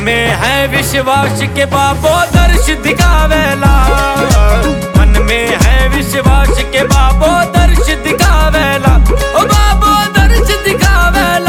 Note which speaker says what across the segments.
Speaker 1: में है विश्वास के बाबो दर्श दिखावेला। मन में है विश्वास के बाबो दर्श दिखावेला। ओ बाबो दर्श दिखावेला।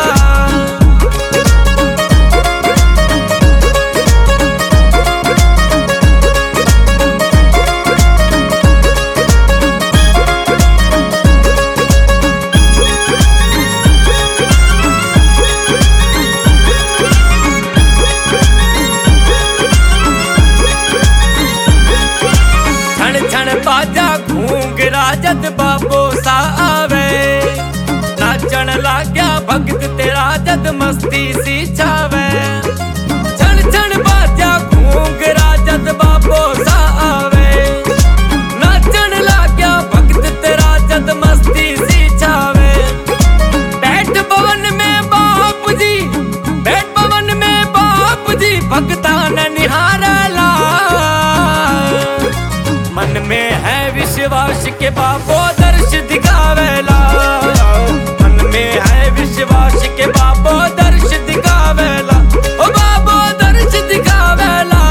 Speaker 1: बाजा घूंघरा जद बाबो सा आवे, नाचन लाग्या भगत तेरा जद मस्ती सी छावे। छण छण बाजा घूंघरा जद बाबो सा आवे, नाचन लाग्या भगत तेरा जद मस्ती सी छावे। बैठ भवन में बाप जी, बैठ भवन में बाप जी, भगता न निहारला। मन में है विश्वास के बाबो दर्श दिखावेला। मन में है विश्वास के बाबो दर्श दिखावेला। ओ बाबो दर्श दिखावेला।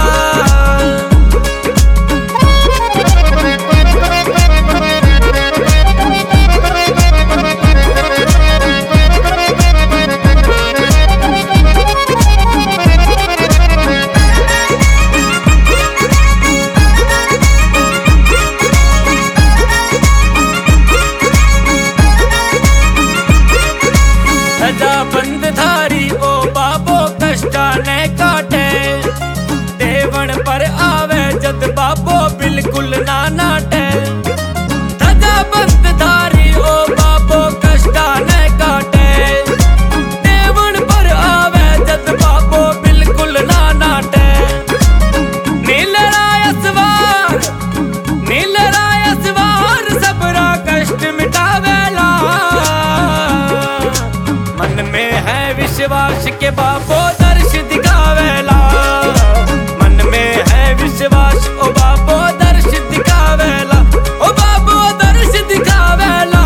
Speaker 1: बंद धारी ओ बाबो कष्टा ने काटे, देवण पर आवे जद बाबो बिल्कुल ना नाटे। धजा बंद धारी ओ बाबो कष्टा ने काटे, देवण पर आवे जद बाबो बिल्कुल ना नाटे। नीलराय सवार सबरा कष्ट मिटावेला। मन में है विश्वास के बाबो दर्श दिखावेला। मन में है विश्वास ओ बाबो दर्श दिखावेला। ओ बाबो दर्श दिखावेला।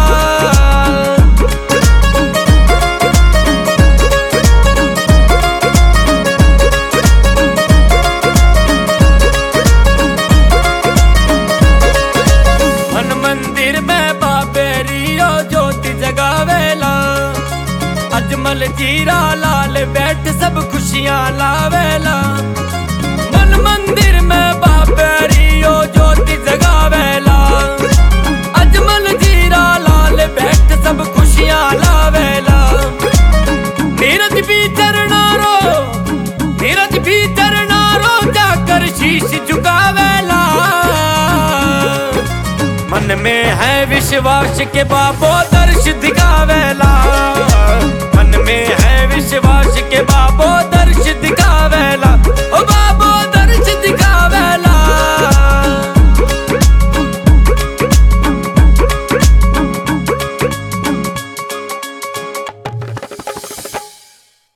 Speaker 1: मन मंदिर में बाबे रियो ज्योति जगावेला। अजमल जीरा लाल बैठ सब खुशियां लावेला। मन मंदिर में बाबे रियो ज्योति जगावेला। अजमल जीरा लाल बैठ सब खुशियां लावेला। नीरज भी चरणा रो जाकर शीश झुकावेला। मन में है विश्वास के बाबो दर्श दिखावेला। मन में है विश्वास के बाबो